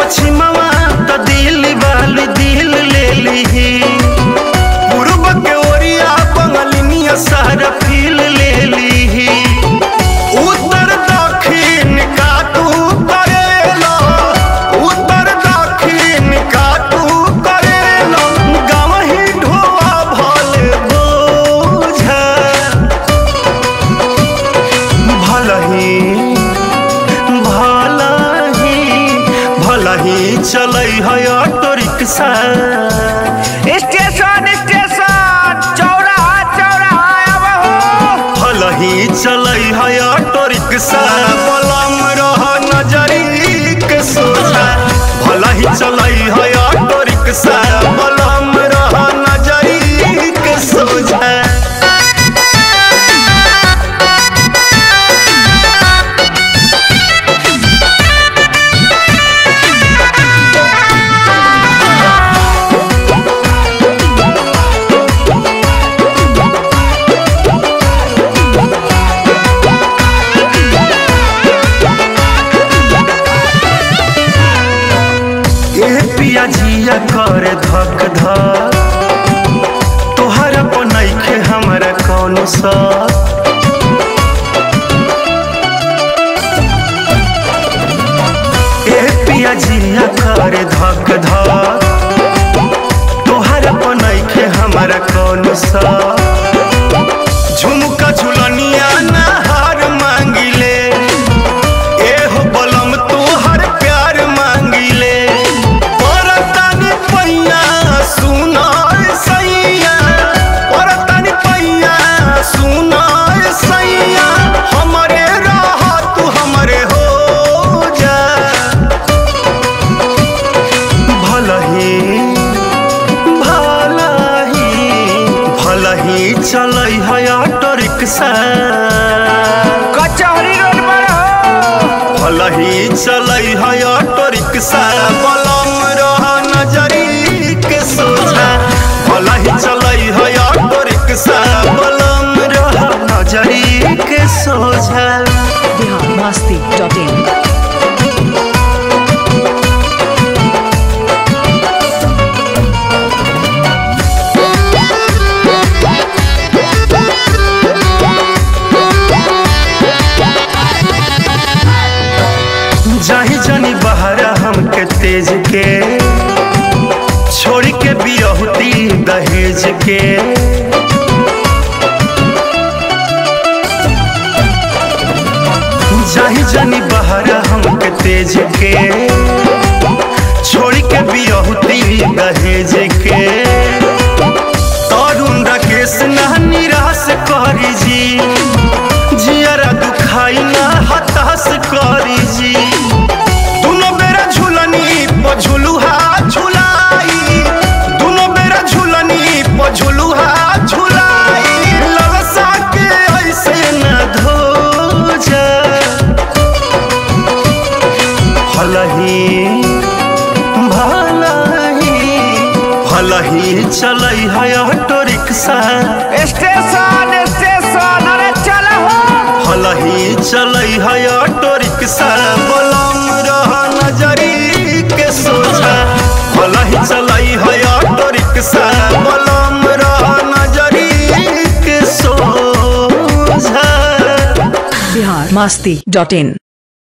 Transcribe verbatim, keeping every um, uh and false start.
पश्चिमवा तो दिल वाली दिल ले ली, पूर्व के ओरिया बंगलिनिया सारा फील ले ली, उत्तर दक्षिण का तू करेलो, उत्तर दक्षिण का तू करेलो, गाँव ही ढोआ भले बोझा, भला ही चलै है ऑटो रिक्शा। स्टेशन स्टेशन चौराहा चौराहा अब हो, भला ही चलै है ऑटो रिक्शा, बलम रह नजरी के सोझा, भला ही चलै है ऑटो रिक्शा, बलम रह नजरी के सोझा। पिया जिया करे धक धक, तोहरा पर नइखे हमरा कौनो सा, ए पिया जिया करे धक धक, तोहरा पर नइखे हमरा कौनो सा, झुमका झुलनिया ना हार मांगिले, एहो बलम तोहर प्यार मांगिले, चलै है ऑटो रिक्शा, कचहरी रोड पर हो, भला ही चलै है ऑटो रिक्शा, बलम रह नजरी के सोझा, भला ही चलै है ऑटो रिक्शा, बलम रह नजरी के सोझा। Bihar Masti dot in. जाही जानी बहरा हमके तेज के, छोड़ के बियहुती दहेज के, जाही जानी बहरा हमके तेज के, छोड़ के बियहुती दहेज के, तरुण राकेश ना निराश करी जी, जियरा दुखाई ना हताश करी जी, दोनों बेरा झूलनी पर झुलुहा झुलाई, दोनों बेरा झूलनी पर झुलुहा झुलाई, ललसा के ऐसे न धो जा, भला ही भला ही भला ही चलै है ऑटो रिक्शा, स्टेशन स्टेशन अरे चल हो, भला ही चलै है ऑटो रिक्शा, बलम रह नजरी के सोझा, भला ही चलै है ऑटो रिक्शा, बलम रह नजरी के सोझा। बिहार मस्ती डॉट इन।